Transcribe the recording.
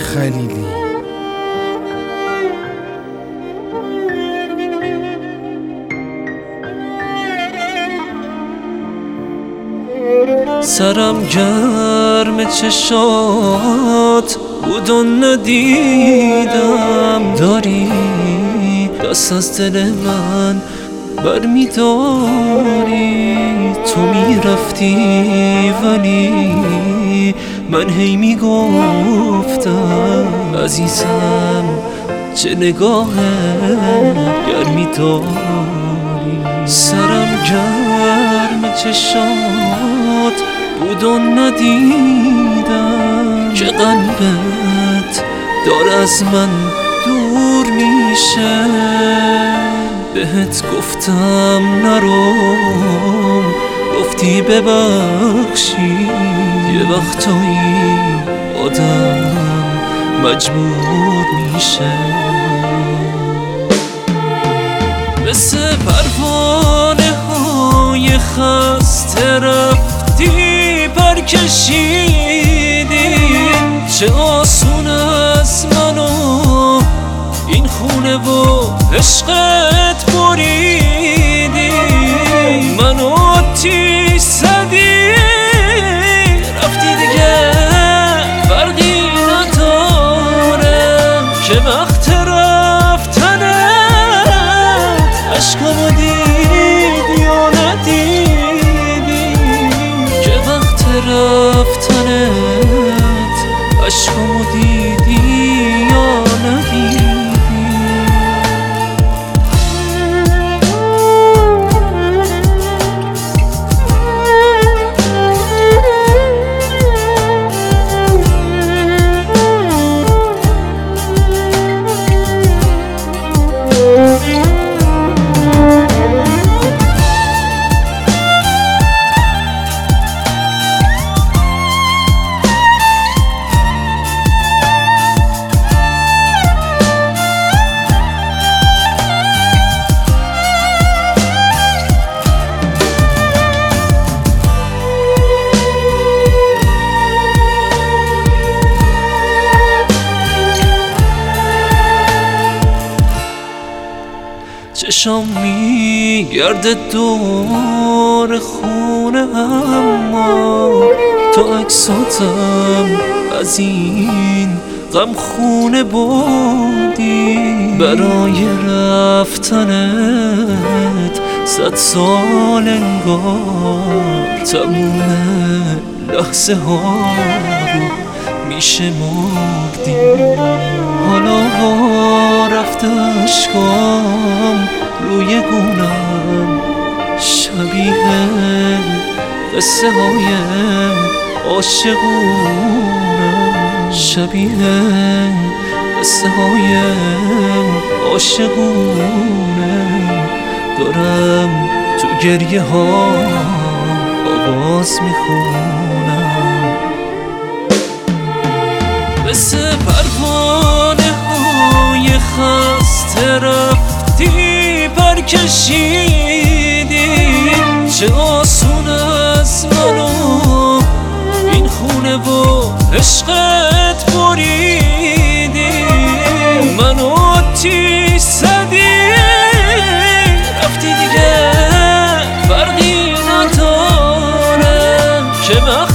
خلیلی. سرم گرم چشات بود و ندیدم داری دست از دل من برمیداری. تو میرفتی ولی من هی میگفتم عزیزم چه نگاه گرمی داری. سرم گرم چشات بود و ندیدم که قلبت داره از من دور میشه. بهت گفتم نرو گفتی ببخشی. یه وقتایی آدم مجبور میشه. مثل پروانه های خسته رفتی پر کشیدی. چه آسون از منو این خونه و عشقت بریدی. منو آتیش زدی رفتی دیگه فرقی نداره که وقت رفتنت عشقمو دیدی یا ندیدی. که وقت رفتنت عشقمو دیدی یا ندیدی. چشام میگرده دور خونه اما تو عکساتم از این غم خونه بودی. برای رفتنت 100 سال انگار تموم لحظه ها رو میشمردی. حالا رفته اشکام روی گونم شبیه قصه های عاشقونم. شبیه قصه های عاشقونم. دارم تو گریه ها آواز میخونم. مثل پروانه های خسته رفتی پر کشیدی. چه آسون از منو این خونه و عشقت بریدی. منو آتیش زدی رفتی دیگه فرقی نداره که